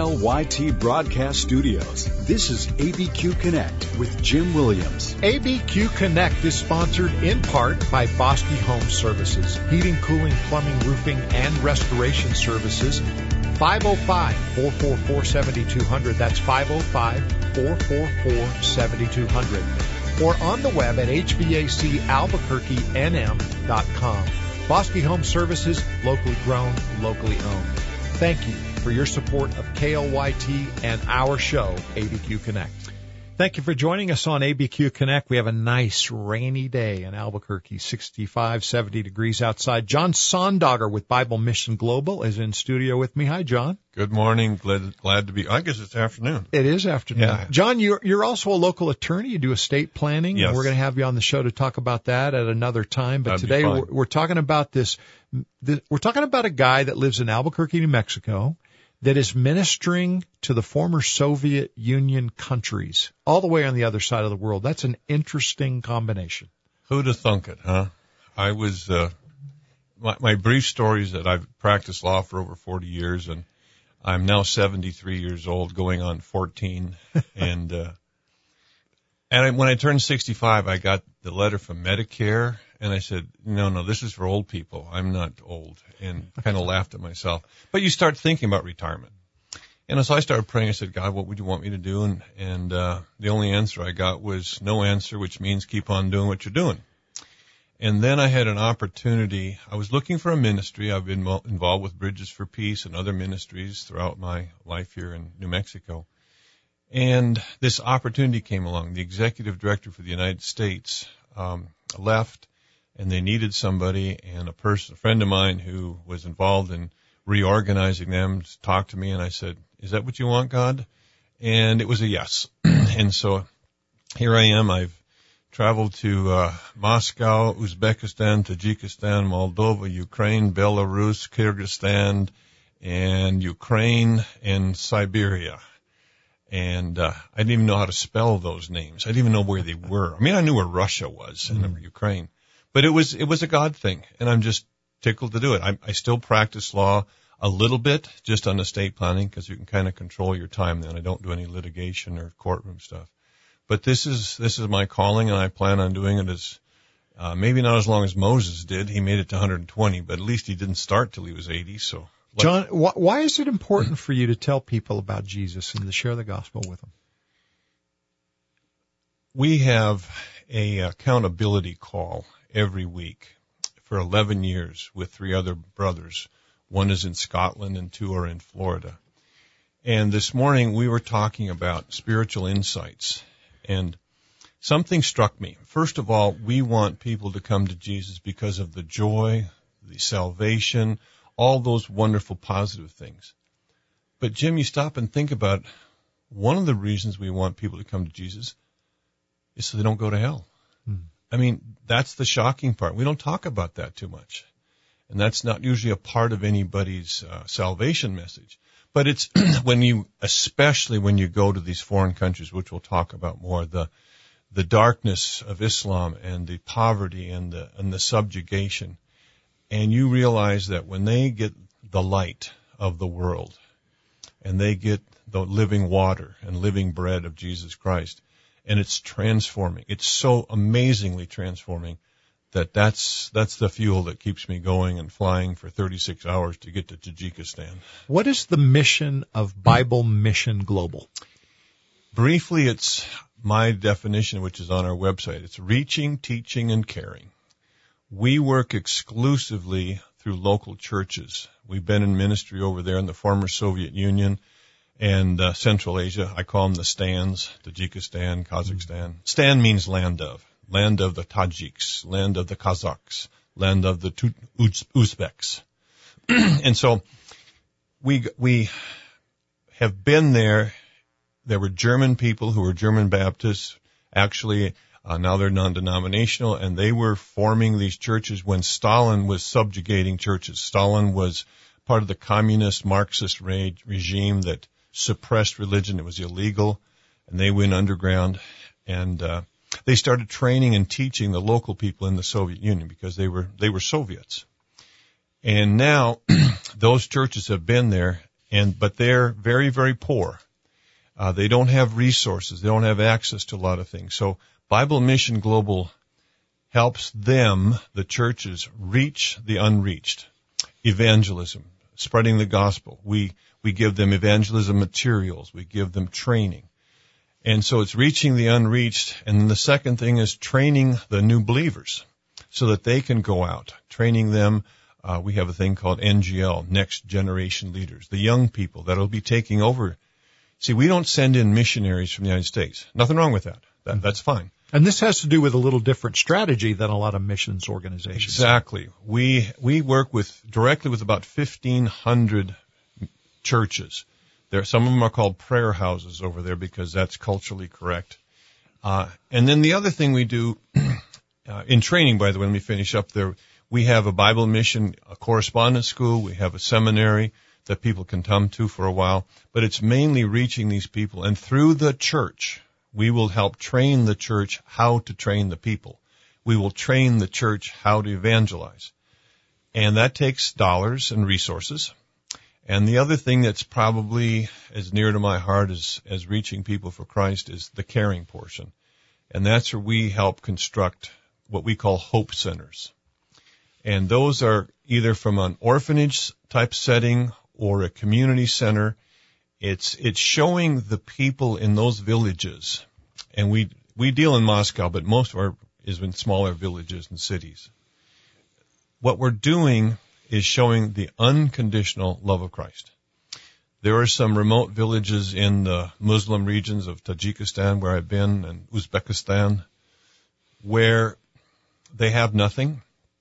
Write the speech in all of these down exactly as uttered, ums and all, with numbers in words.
L Y T Broadcast Studios, this is A B Q Connect with Jim Williams. A B Q Connect is sponsored in part by Bosky Home Services, heating, cooling, plumbing, roofing, and restoration services. five oh five, four four four, seven two zero zero. That's five oh five, four four four, seven two zero zero. Or on the web at H V A C Albuquerque N M dot com. Bosky Home Services, locally grown, locally owned. Thank you for your support of K L Y T and our show, A B Q Connect. Thank you for joining us on A B Q Connect. We have a nice rainy day in Albuquerque, sixty-five, seventy degrees outside. John Sondogger with Bible Mission Global is in studio with me. Hi, John. Good morning. Glad, glad to be. I guess it's afternoon. It is afternoon. Yeah. John, you're, you're also a local attorney. You do estate planning. Yes. And we're going to have you on the show to talk about that at another time. But That'd today be fine. we're, we're talking about this, this. We're talking about a guy that lives in Albuquerque, New Mexico, that is ministering to the former Soviet Union countries all the way on the other side of the world. That's an interesting combination. Who'd have thunk it, huh? I was, uh, my, my brief story is that I've practiced law for over forty years, and I'm now seventy-three years old, going on fourteen. and, uh, and I, when I turned sixty-five, I got the letter from Medicare, and I said, no, no, this is for old people. I'm not old, and kind of laughed at myself. But you start thinking about retirement. And so I started praying. I said, God, what would you want me to do? And, and uh, the only answer I got was no answer, which means keep on doing what you're doing. And then I had an opportunity. I was looking for a ministry. I've been mo- involved with Bridges for Peace and other ministries throughout my life here in New Mexico. And this opportunity came along. The executive director for the United States um, left, and they needed somebody, and a person, a friend of mine who was involved in reorganizing them talked to me, and I said, is that what you want, God? And it was a yes. And so here I am. I've traveled to uh, Moscow, Uzbekistan, Tajikistan, Moldova, Ukraine, Belarus, Kyrgyzstan, and Ukraine, and Siberia. And uh, I didn't even know how to spell those names. I didn't even know where they were. I mean, I knew where Russia was and mm. Ukraine. But it was it was a God thing, and I'm just tickled to do it. I, I still practice law a little bit, just on estate planning, because you can kind of control your time then. I don't do any litigation or courtroom stuff. But this is this is my calling, and I plan on doing it as uh, maybe not as long as Moses did. He made it to one hundred twenty, but at least he didn't start till he was eighty. So, John, wh- why is it important for you to tell people about Jesus and to share the gospel with them? We have a accountability call every week for eleven years with three other brothers. One is in Scotland and two are in Florida. And this morning we were talking about spiritual insights, and something struck me. First of all, we want people to come to Jesus because of the joy, the salvation, all those wonderful positive things. But Jim, you stop and think about one of the reasons we want people to come to Jesus is so they don't go to hell. Hmm. I mean, that's the shocking part. We don't talk about that too much. And that's not usually a part of anybody's uh, salvation message. But it's when you, especially when you go to these foreign countries, which we'll talk about more, the the darkness of Islam and the poverty and the and the subjugation, and you realize that when they get the light of the world, and they get the living water and living bread of Jesus Christ, and it's transforming, it's so amazingly transforming, that that's that's the fuel that keeps me going and flying for thirty-six hours to get to Tajikistan. What is the mission of Bible Mission Global? Briefly, it's my definition, which is on our website. It's reaching, teaching, and caring. We work exclusively through local churches. We've been in ministry over there in the former Soviet Union and uh, Central Asia. I call them the Stans, Tajikistan, Kazakhstan. Mm-hmm. Stan means land of. Land of the Tajiks, land of the Kazakhs, land of the Uzbeks. And so we we have been there. There were German people who were German Baptists. Actually, uh, now they're non-denominational, and they were forming these churches when Stalin was subjugating churches. Stalin was part of the communist Marxist re- regime that suppressed religion. It was illegal, and they went underground. And uh they started training and teaching the local people in the Soviet Union because they were they were Soviets. And now those churches have been there, and but they're very, very poor. Uh, they don't have resources. They don't have access to a lot of things. So Bible Mission Global helps them, the churches, reach the unreached. Evangelism, spreading the gospel. We we give them evangelism materials. We give them training. And so it's reaching the unreached. And then the second thing is training the new believers so that they can go out, training them. Uh, we have a thing called N G L, Next Generation Leaders, the young people that will be taking over. See, we don't send in missionaries from the United States. Nothing wrong with that. that that's fine. And this has to do with a little different strategy than a lot of missions organizations. Exactly. We we work with directly with about fifteen hundred churches. There, some of them are called prayer houses over there because that's culturally correct. Uh, and then the other thing we do uh, in training, by the way, let me finish up there. We have a Bible mission, a correspondence school. We have a seminary that people can come to for a while. But it's mainly reaching these people. And through the church, we will help train the church how to train the people. We will train the church how to evangelize. And that takes dollars and resources. And the other thing that's probably as near to my heart as, as reaching people for Christ is the caring portion. And that's where we help construct what we call hope centers. And those are either from an orphanage type setting or a community center. It's, it's showing the people in those villages. And we, we deal in Moscow, but most of our is in smaller villages and cities. What we're doing is showing the unconditional love of Christ. There are some remote villages in the Muslim regions of Tajikistan where I've been and Uzbekistan where they have nothing,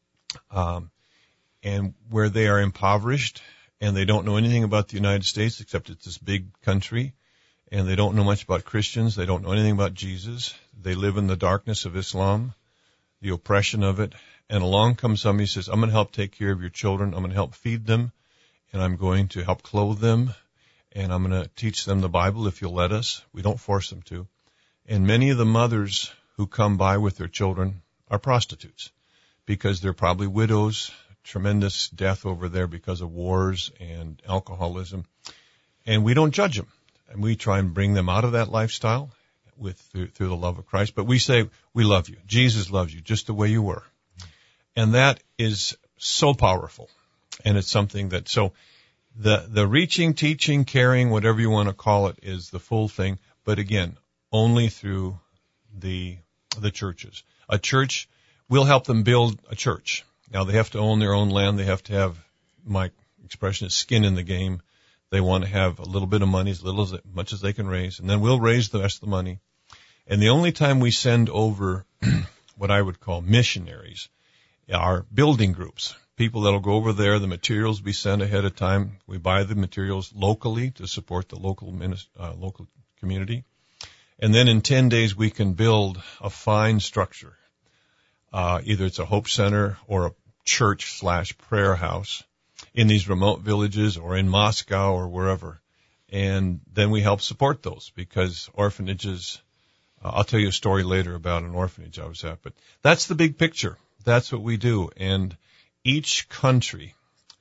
um, and where they are impoverished and they don't know anything about the United States except it's this big country, and they don't know much about Christians. They don't know anything about Jesus. They live in the darkness of Islam, the oppression of it. And along comes somebody who says, I'm going to help take care of your children. I'm going to help feed them, and I'm going to help clothe them, and I'm going to teach them the Bible if you'll let us. We don't force them to. And many of the mothers who come by with their children are prostitutes because they're probably widows, tremendous death over there because of wars and alcoholism. And we don't judge them. And we try and bring them out of that lifestyle with through, through the love of Christ. But we say, we love you. Jesus loves you just the way you were. And that is so powerful. And it's something that, so the, the reaching, teaching, caring, whatever you want to call it, is the full thing. But again, only through the, the churches. A church, we'll help them build a church. Now they have to own their own land. They have to have, my expression is skin in the game. They want to have a little bit of money, as little as much as they can raise. And then we'll raise the rest of the money. And the only time we send over what I would call missionaries are building groups, people that'll go over there. The materials we send ahead of time. We buy the materials locally to support the local minist- uh, local community. And then in ten days we can build a fine structure. Uh, either it's a hope center or a church slash prayer house in these remote villages or in Moscow or wherever. And then we help support those because orphanages, uh, I'll tell you a story later about an orphanage I was at, but that's the big picture. That's what we do. And each country,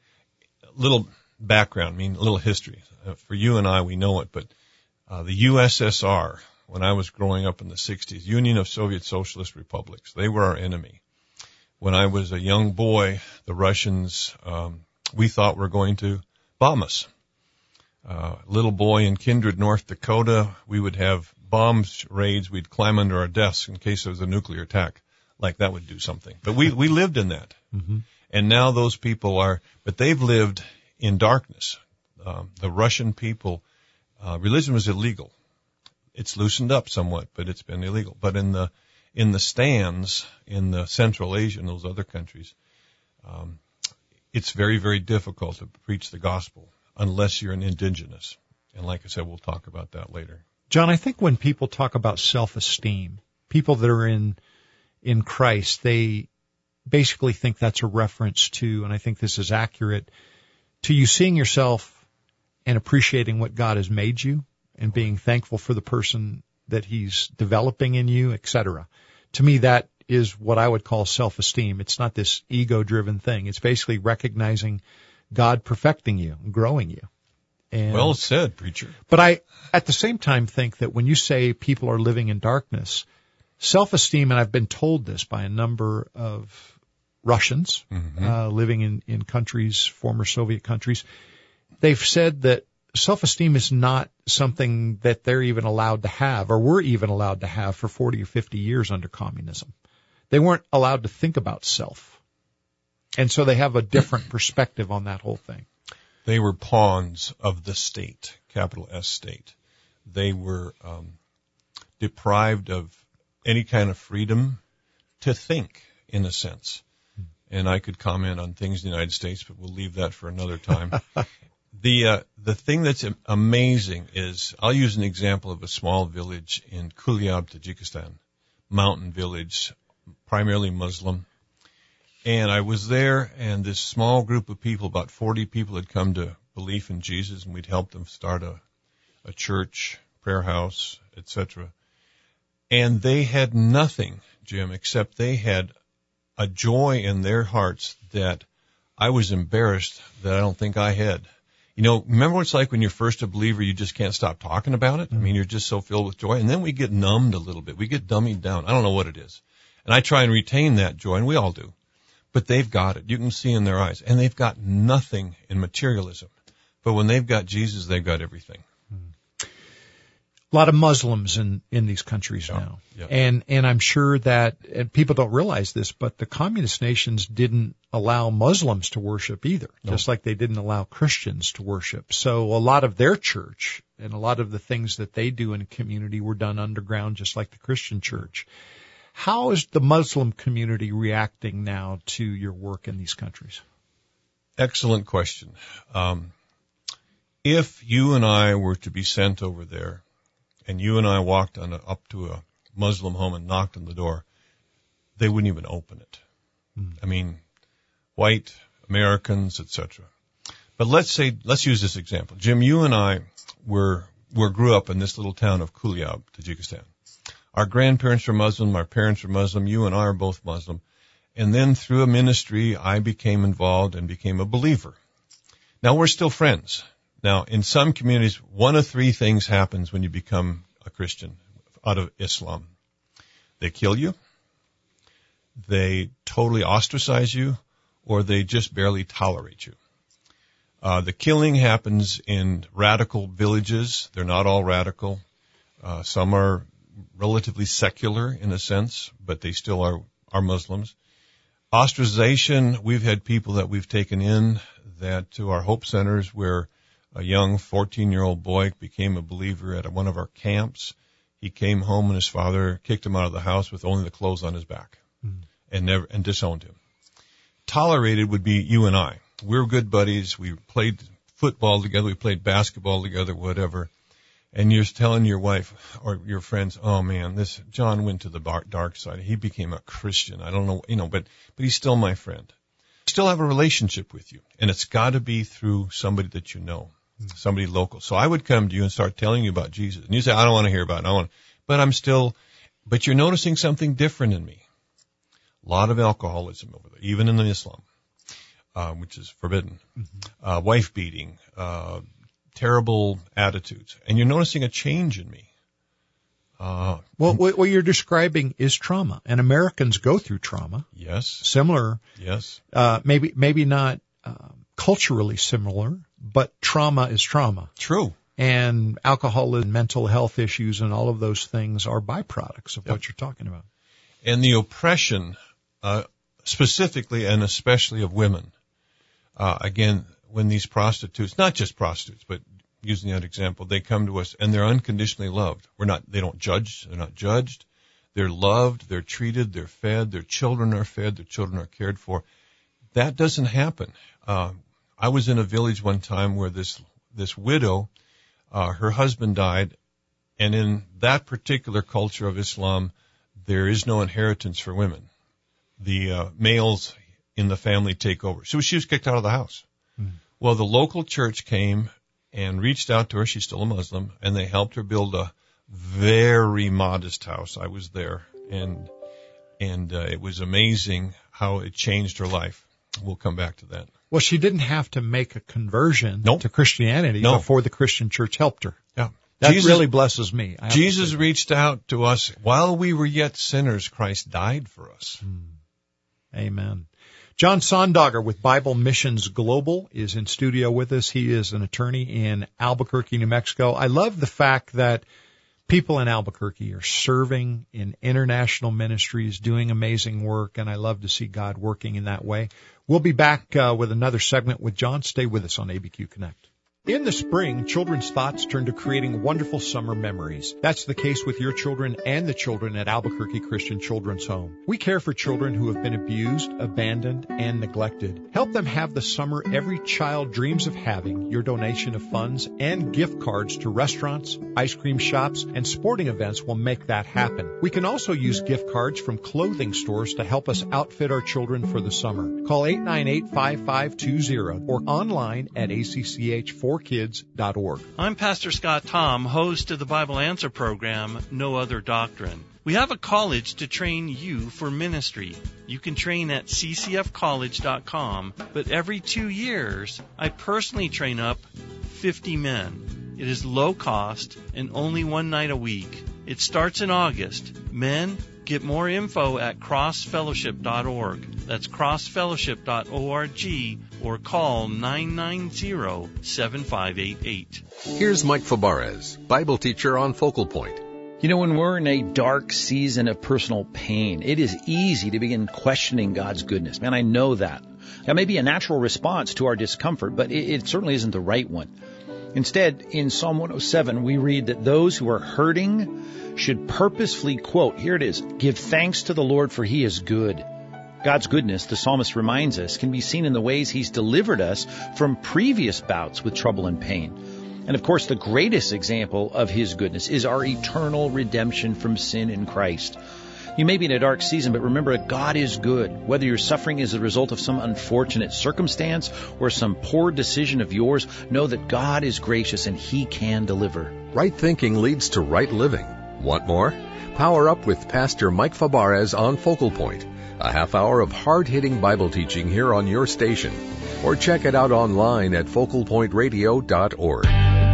little background, I mean, a little history. Uh, for you and I, we know it, but uh, the U S S R, when I was growing up in the sixties, Union of Soviet Socialist Republics, they were our enemy. When I was a young boy, the Russians, um, we thought were going to bomb us. Uh, little boy in Kindred, North Dakota, we would have bomb raids. We'd climb under our desks in case there was a nuclear attack. Like that would do something. But we, we lived in that. Mm-hmm. And now those people are, but they've lived in darkness. Um, the Russian people, uh, religion was illegal. It's loosened up somewhat, but it's been illegal. But in the, in the stands, in the Central Asia and those other countries, um, it's very, very difficult to preach the gospel unless you're an indigenous. And like I said, we'll talk about that later. John, I think when people talk about self-esteem, people that are in, in Christ, they basically think that's a reference to, and I think this is accurate, to you seeing yourself and appreciating what God has made you and being thankful for the person that he's developing in you, et cetera. To me, that is what I would call self-esteem. It's not this ego-driven thing. It's basically recognizing God perfecting you and growing you. And, well said, preacher. But I, at the same time, think that when you say people are living in darkness, self-esteem, and I've been told this by a number of Russians mm-hmm. uh, living in, in countries, former Soviet countries, they've said that self-esteem is not something that they're even allowed to have, or were even allowed to have for forty or fifty years under communism. They weren't allowed to think about self. And so they have a different perspective on that whole thing. They were pawns of the state, capital S state. They were um, deprived of any kind of freedom to think, in a sense. And I could comment on things in the United States, but we'll leave that for another time. the uh, the thing that's amazing is, I'll use an example of a small village in Kuliab, Tajikistan, mountain village, primarily Muslim. And I was there, and this small group of people, about forty people, had come to belief in Jesus, and we'd helped them start a, a church, prayer house, et cetera. And they had nothing, Jim, except they had a joy in their hearts that I was embarrassed that I don't think I had. You know, remember what it's like when you're first a believer, you just can't stop talking about it? I mean, you're just so filled with joy. And then we get numbed a little bit. We get dummied down. I don't know what it is. And I try and retain that joy, and we all do. But they've got it. You can see in their eyes. And they've got nothing in materialism. But when they've got Jesus, they've got everything. A lot of Muslims in, in these countries yeah, now. Yeah. And, and I'm sure that, and people don't realize this, but the communist nations didn't allow Muslims to worship either, no. just like they didn't allow Christians to worship. So a lot of their church and a lot of the things that they do in a community were done underground, just like the Christian church. How is the Muslim community reacting now to your work in these countries? Excellent question. Um, if you and I were to be sent over there, and you and I walked on a, up to a Muslim home and knocked on the door, they wouldn't even open it. Mm. I mean, white Americans, et cetera. But let's say, let's use this example. Jim, you and I were, were grew up in this little town of Kuliab, Tajikistan. Our grandparents were Muslim, our parents were Muslim, you and I are both Muslim. And then through a ministry, I became involved and became a believer. Now we're still friends. Now, in some communities, one of three things happens when you become a Christian out of Islam. They kill you, they totally ostracize you, or they just barely tolerate you. Uh, the killing happens in radical villages. They're not all radical. Uh, some are relatively secular in a sense, but they still are, are Muslims. Ostracization, we've had people that we've taken in that to our Hope Centers where a young fourteen-year-old boy became a believer at one of our camps. He came home and his father kicked him out of the house with only the clothes on his back mm. and never, and disowned him. Tolerated would be you and I. We're good buddies. We played football together. We played basketball together, whatever. And you're telling your wife or your friends, oh man, this John went to the dark side. He became a Christian. I don't know, you know, but, but he's still my friend. I still have a relationship with you. And it's got to be through somebody that you know, somebody local. So I would come to you and start telling you about Jesus. And you say, I don't want to hear about it. I want, but I'm still, but you're noticing something different in me. A lot of alcoholism over there, even in Islam, uh, which is forbidden. Mm-hmm. Uh, wife beating, uh, terrible attitudes, and you're noticing a change in me. Uh, well, what you're describing is trauma, and Americans go through trauma. Yes. Similar. Yes. Uh, maybe, maybe not uh, culturally similar, but trauma is trauma. True. And alcoholism, mental health issues, and all of those things are byproducts of yep. what you're talking about. And the oppression, uh, specifically and especially of women. Uh, again, when these prostitutes, not just prostitutes, but using that example, they come to us and they're unconditionally loved. We're not, they don't judge, they're not judged. They're loved, they're treated, they're fed, their children are fed, their children are cared for. That doesn't happen. Uh, I was in a village one time where this, this widow, uh, her husband died, and in that particular culture of Islam, there is no inheritance for women. The, uh, males in the family take over. So she was kicked out of the house. Mm. Well, the local church came and reached out to her. She's still a Muslim, and they helped her build a very modest house. I was there, and and uh, it was amazing how it changed her life. We'll come back to that. Well, she didn't have to make a conversion Nope. to Christianity No. before the Christian church helped her. Yeah. That Jesus, really blesses me. I have to Jesus say. reached out to us while we were yet sinners. Christ died for us. Amen. John Sondogger with Bible Missions Global is in studio with us. He is an attorney in Albuquerque, New Mexico. I love the fact that people in Albuquerque are serving in international ministries, doing amazing work, and I love to see God working in that way. We'll be back uh, with another segment with John. Stay with us on A B Q Connect. In the spring, children's thoughts turn to creating wonderful summer memories. That's the case with your children and the children at Albuquerque Christian Children's Home. We care for children who have been abused, abandoned, and neglected. Help them have the summer every child dreams of having. Your donation of funds and gift cards to restaurants, ice cream shops, and sporting events will make that happen. We can also use gift cards from clothing stores to help us outfit our children for the summer. Call eight nine eight, five five two zero or online at A C C H four kids dot org. I'm Pastor Scott Tom, host of the Bible Answer program, No Other Doctrine. We have a college to train you for ministry. You can train at c c f college dot com, but every two years, I personally train up fifty men. It is low cost and only one night a week. It starts in August. Men, get more info at cross fellowship dot org. That's cross fellowship dot org or call nine nine zero, seven five eight eight. Here's Mike Fabarez, Bible teacher on Focal Point. You know, when we're in a dark season of personal pain, it is easy to begin questioning God's goodness. Man, I know that. That may be a natural response to our discomfort, but it, it certainly isn't the right one. Instead, in Psalm one oh seven, we read that those who are hurting should purposefully, quote, here it is, give thanks to the Lord for He is good. God's goodness, the psalmist reminds us, can be seen in the ways He's delivered us from previous bouts with trouble and pain. And of course, the greatest example of His goodness is our eternal redemption from sin in Christ. You may be in a dark season, but remember that God is good. Whether your suffering is the result of some unfortunate circumstance or some poor decision of yours, know that God is gracious and He can deliver. Right thinking leads to right living. Want more? Power up with Pastor Mike Fabarez on Focal Point, a half hour of hard-hitting Bible teaching here on your station. Or check it out online at focal point radio dot org.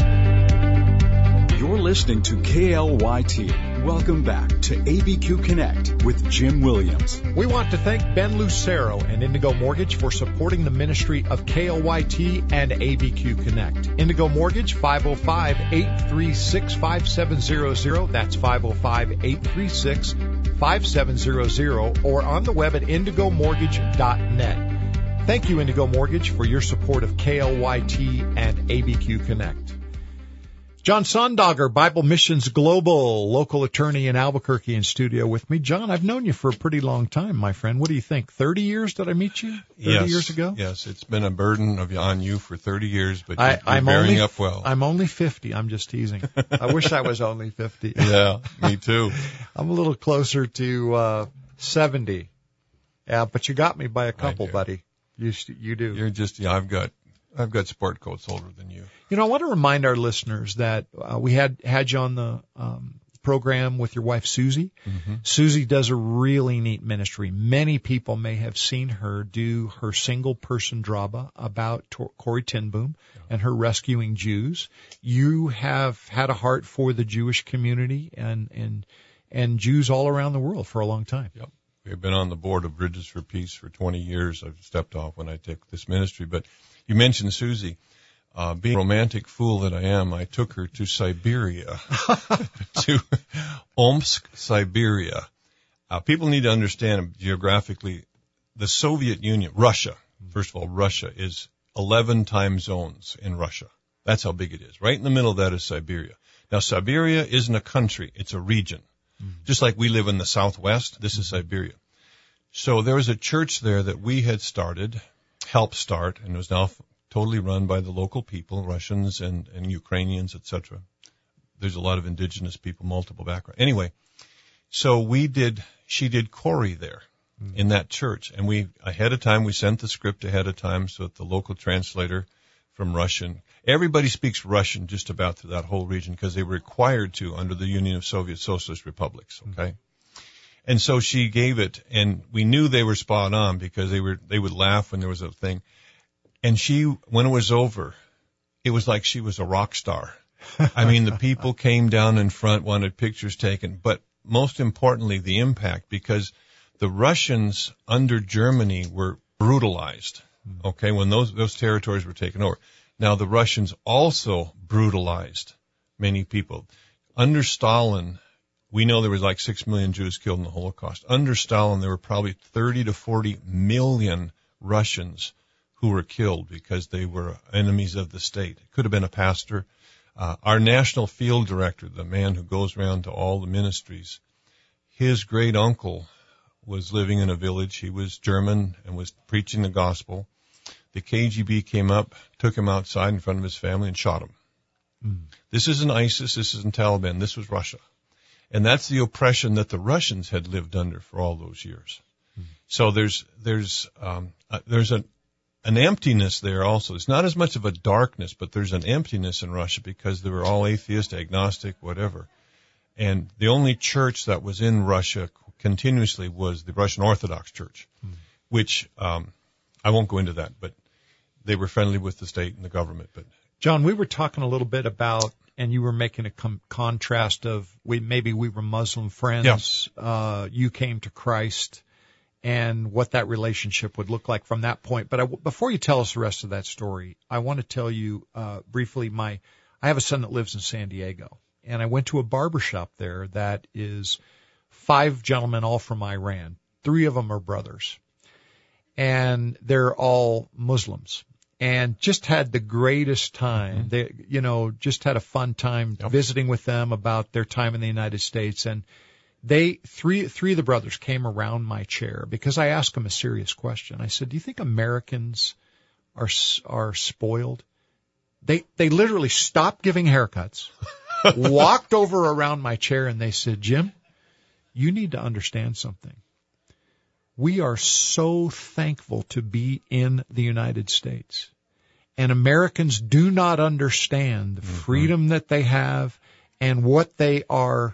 You're listening to K L Y T. Welcome back to A B Q Connect with Jim Williams. We want to thank Ben Lucero and Indigo Mortgage for supporting the ministry of K L Y T and A B Q Connect. Indigo Mortgage, five oh five, eight three six, five seven zero zero. That's five oh five, eight three six, five seven zero zero or on the web at indigo mortgage dot net. Thank you, Indigo Mortgage, for your support of K L Y T and A B Q Connect. John Sondogger, Bible Missions Global, local attorney in Albuquerque, in studio with me. John, I've known you for a pretty long time, my friend. What do you think? thirty years did I meet you? thirty Yes, years ago? Yes, it's been a burden of, on you for thirty years, but I, you're, you're I'm bearing only, up well. I'm only fifty. I'm just teasing. I wish I was only fifty. Yeah, me too. I'm a little closer to uh seventy. Yeah, but you got me by a couple, do. buddy. You you do. You're just, yeah, I've got, I've got sport coats older than you. You know, I want to remind our listeners that uh, we had had you on the um, program with your wife, Susie. Mm-hmm. Susie does a really neat ministry. Many people may have seen her do her single-person drama about Tor- Corrie ten Boom yeah. and her rescuing Jews. You have had a heart for the Jewish community and and and Jews all around the world for a long time. Yep. We've been on the board of Bridges for Peace for twenty years. I've stepped off when I took this ministry. But you mentioned Susie. Uh, being a romantic fool that I am, I took her to Siberia, to Omsk, Siberia. Uh, people need to understand geographically, the Soviet Union, Russia, first of all, Russia is eleven time zones in Russia. That's how big it is. Right in the middle of that is Siberia. Now, Siberia isn't a country, it's a region. Mm-hmm. Just like we live in the Southwest, this is Siberia. So there was a church there that we had started, helped start, and it was now totally run by the local people, Russians and, and Ukrainians, et cetera. There's a lot of indigenous people, multiple backgrounds. Anyway, so we did, she did Corrie there mm-hmm. in that church. And we, ahead of time, we sent the script ahead of time so that the local translator from Russian, everybody speaks Russian just about through that whole region because they were required to under the Union of Soviet Socialist Republics, okay? Mm-hmm. And so she gave it, and we knew they were spot on because they were, they would laugh when there was a thing. And she, when it was over, it was like she was a rock star. I mean, the people came down in front, wanted pictures taken, but most importantly, the impact, because the Russians under Germany were brutalized, okay, when those, those territories were taken over. Now, the Russians also brutalized many people. Under Stalin, we know there was like six million Jews killed in the Holocaust. Under Stalin, there were probably thirty to forty million Russians who were killed because they were enemies of the state. It could have been a pastor. Uh, our national field director, the man who goes around to all the ministries, his great uncle was living in a village. He was German and was preaching the gospel. The K G B came up, took him outside in front of his family and shot him. Mm. This isn't ISIS. This isn't Taliban. This was Russia. And that's the oppression that the Russians had lived under for all those years. Mm. So there's, there's, um, uh, there's a, an emptiness there also. It's not as much of a darkness, but there's an emptiness in Russia because they were all atheist, agnostic, whatever. And the only church that was in Russia continuously was the Russian Orthodox Church, mm. which, um, I won't go into that, but they were friendly with the state and the government. But John, we were talking a little bit about, and you were making a com- contrast of we maybe we were Muslim friends. Yeah. Uh, you came to Christ, and what that relationship would look like from that point. But I, before you tell us the rest of that story, I want to tell you uh, briefly. My I have a son that lives in San Diego, and I went to a barber shop there that is five gentlemen, all from Iran. Three of them are brothers, and they're all Muslims. And just had the greatest time. Mm-hmm. They, you know, just had a fun time yep. visiting with them about their time in the United States. And they, three, three of the brothers came around my chair because I asked them a serious question. I said, "Do you think Americans are are spoiled?" They they literally stopped giving haircuts, walked over around my chair, and they said, "Jim, you need to understand something. We are so thankful to be in the United States. And Americans do not understand the mm-hmm. freedom that they have and what they are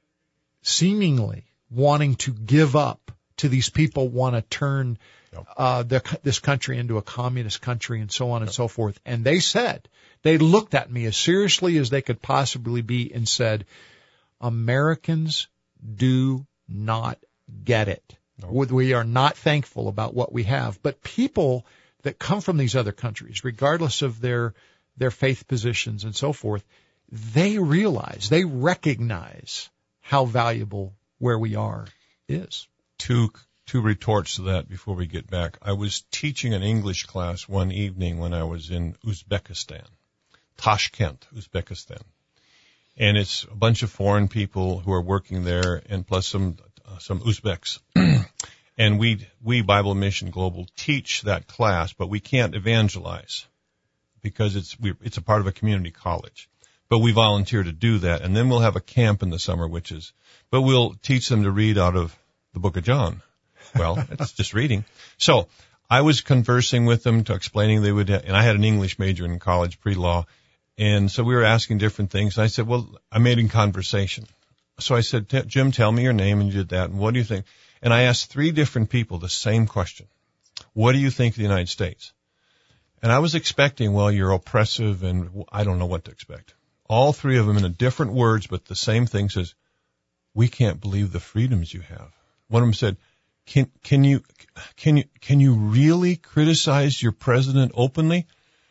seemingly wanting to give up to these people want to turn yep. uh, the, this country into a communist country and so on and yep. so forth." And they said, they looked at me as seriously as they could possibly be and said, "Americans do not get it. Nope. We are not thankful about what we have." But people that come from these other countries, regardless of their their faith positions and so forth, they realize, they recognize how valuable where we are is. Two two retorts to that before we get back. I was teaching an English class one evening when I was in Uzbekistan, Tashkent, Uzbekistan. And it's a bunch of foreign people who are working there, and plus some uh, some Uzbeks. And we, we Bible Mission Global teach that class, but we can't evangelize because it's, we, it's a part of a community college. But we volunteer to do that. And then we'll have a camp in the summer, which is, but we'll teach them to read out of the book of John. Well, it's just reading. So I was conversing with them to explaining they would, and I had an English major in college, pre-law. And so we were asking different things. And I said, well, I made in conversation. So I said, "Jim, tell me your name," and you did that. And what do you think? And I asked three different people the same question. What do you think of the United States? And I was expecting, well, you're oppressive and I don't know what to expect. All three of them in different words, but the same thing says, "We can't believe the freedoms you have." One of them said, can, can you, can you, can you really criticize your president openly?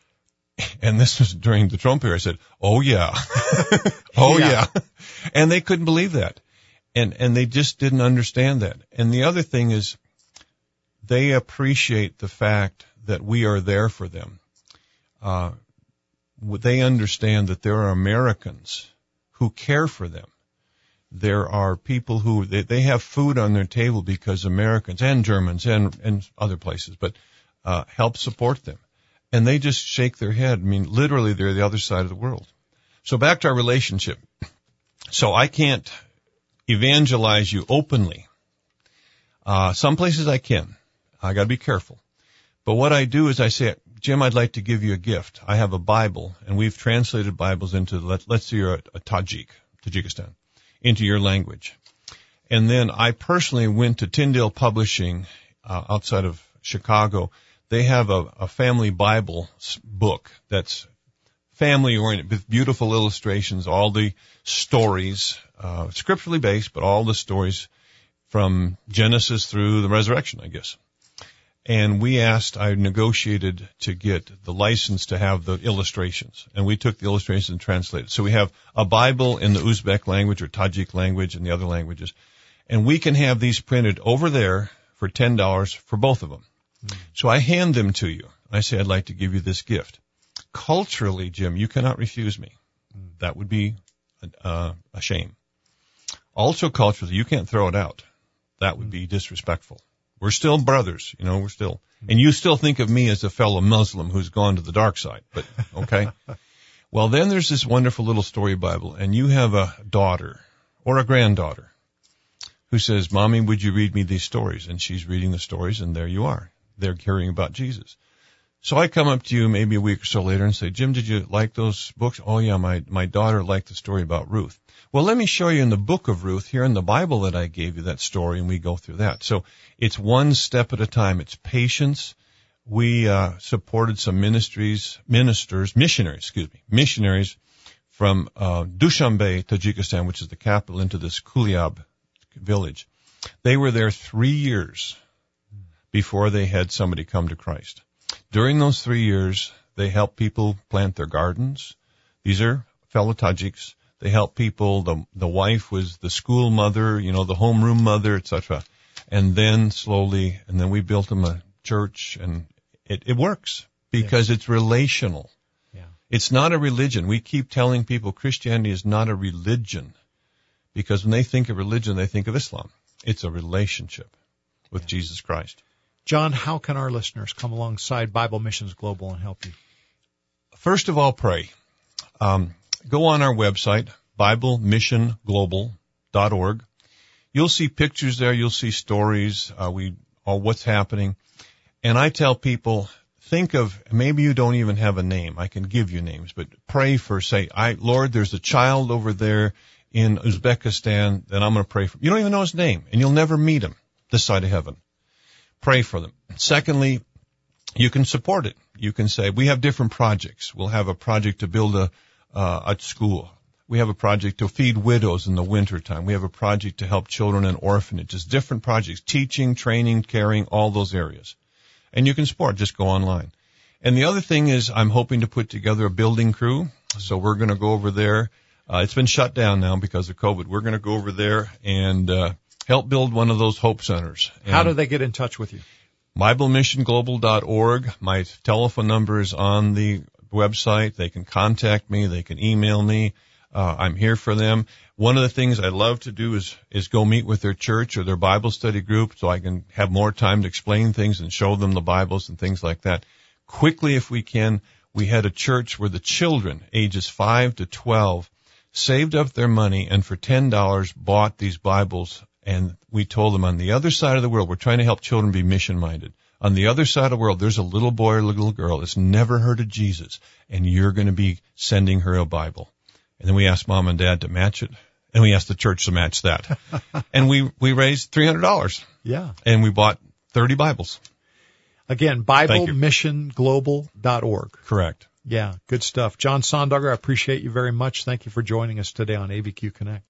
And this was during the Trump era. I said, "Oh yeah. oh yeah. yeah." And they couldn't believe that. And, and they just didn't understand that. And the other thing is they appreciate the fact that we are there for them. Uh, they understand that there are Americans who care for them. There are people who, they, they have food on their table because Americans and Germans and, and other places, but, uh, help support them. And they just shake their head. I mean, literally they're the other side of the world. So back to our relationship. So I can't evangelize you openly. Uh, some places I can. I gotta be careful. But what I do is I say, "Jim, I'd like to give you a gift. I have a Bible, and we've translated Bibles into, let, let's say you're a, a Tajik, Tajikistan, into your language." And then I personally went to Tyndale Publishing, uh, outside of Chicago. they have a, a family Bible book that's family-oriented with beautiful illustrations, all the stories, uh, scripturally based, but all the stories from Genesis through the resurrection, I guess. And we asked, I negotiated to get the license to have the illustrations. And we took the illustrations and translated. So we have a Bible in the Uzbek language or Tajik language and the other languages. And we can have these printed over there for ten dollars for both of them. Mm. So I hand them to you. I say, I'd like to give you this gift. Culturally, Jim, you cannot refuse me. Mm. That would be a, a shame. Also culturally, you can't throw it out. That would be disrespectful. We're still brothers, you know, we're still, and you still think of me as a fellow Muslim who's gone to the dark side, but okay. Well, then there's this wonderful little story Bible, and you have a daughter or a granddaughter who says, Mommy, would you read me these stories? And she's reading the stories, and there you are. They're hearing about Jesus. So I come up to you maybe a week or so later and say, Jim, did you like those books? Oh yeah, my, my daughter liked the story about Ruth. Well, let me show you in the book of Ruth here in the Bible that I gave you that story, and we go through that. So it's one step at a time. It's patience. We uh supported some ministries, ministers, missionaries, excuse me, missionaries from uh Dushanbe, Tajikistan, which is the capital, into this Kuliab village. They were there three years before they had somebody come to Christ. During those three years, they helped people plant their gardens. These are fellow Tajiks. They helped people. The the wife was the school mother, you know, the homeroom mother, et cetera. And then slowly, and then we built them a church, and it, it works because yeah. It's relational. Yeah. It's not a religion. We keep telling people Christianity is not a religion because when they think of religion, they think of Islam. It's a relationship with yeah. Jesus Christ. John, how can our listeners come alongside Bible Missions Global and help you? First of all, pray. Um, Go on our website, Bible Mission Global dot org. You'll see pictures there. You'll see stories, uh, we, or what's happening. And I tell people, think of, maybe you don't even have a name. I can give you names, but pray for, say, I, Lord, there's a child over there in Uzbekistan that I'm going to pray for. You don't even know his name, and you'll never meet him this side of heaven. Pray for them. Secondly, you can support it. You can say, we have different projects. We'll have a project to build a Uh, at school. We have a project to feed widows in the wintertime. We have a project to help children in orphanages, different projects, teaching, training, caring, all those areas. And you can support, just go online. And the other thing is I'm hoping to put together a building crew. So we're going to go over there. Uh, it's been shut down now because of COVID. We're going to go over there and uh, help build one of those Hope Centers. And how do they get in touch with you? Bible Mission Global dot org. My telephone number is on the website. They can contact me. They can email me. Uh, I'm here for them. One of the things I love to do is, is go meet with their church or their Bible study group so I can have more time to explain things and show them the Bibles and things like that. Quickly, if we can, we had a church where the children, ages five to twelve, saved up their money and for ten dollars bought these Bibles. And we told them on the other side of the world, we're trying to help children be mission-minded. On the other side of the world, there's a little boy or little girl that's never heard of Jesus, and you're going to be sending her a Bible. And then we asked Mom and Dad to match it, and we asked the church to match that. And we, we raised three hundred dollars. Yeah. And we bought thirty Bibles. Again, Bible Mission Global dot org. Correct. Yeah, good stuff. John Sondager, I appreciate you very much. Thank you for joining us today on A B Q Connect.